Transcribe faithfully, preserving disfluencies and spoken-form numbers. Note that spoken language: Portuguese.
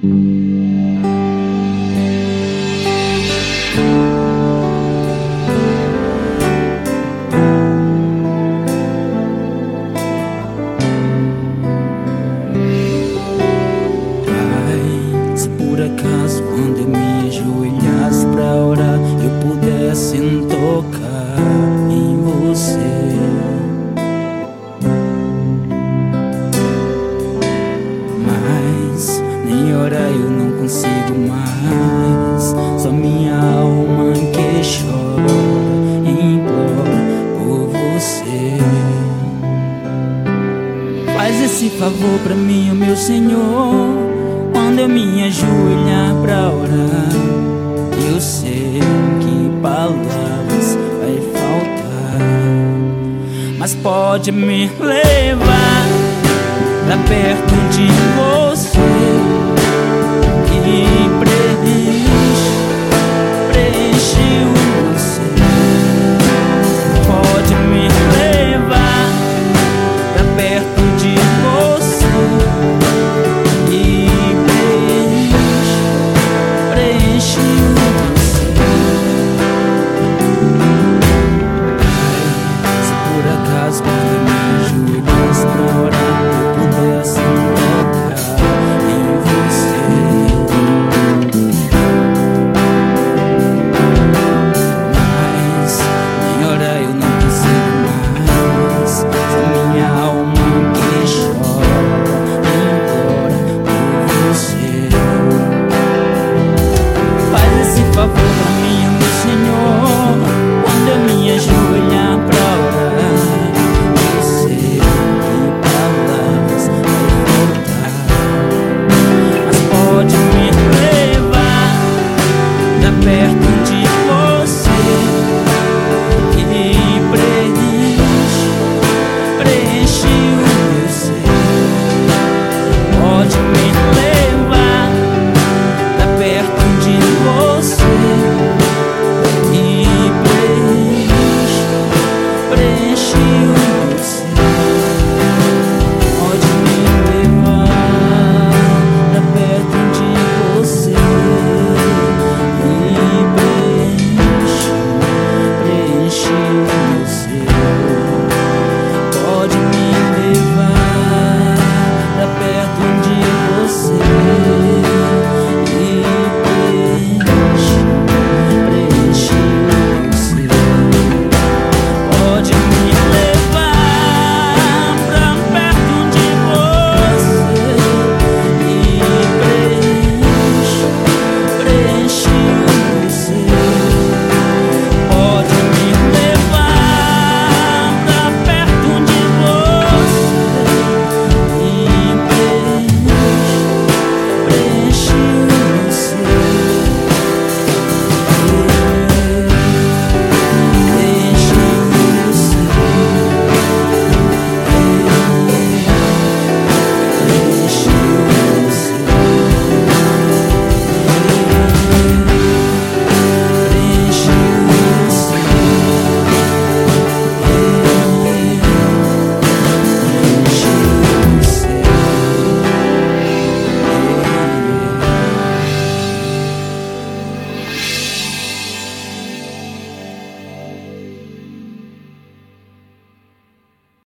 Acaso quando eu me ajoelhasse pra orar, eu pudesse tocar em você. Mas nem orar eu não consigo mais. Só minha alma que chora e implora por você. Faz esse favor pra mim, ó meu Senhor. Quando eu me ajoelhar pra orar, eu sei que palavras vai faltar, mas pode me levar pra perto de você.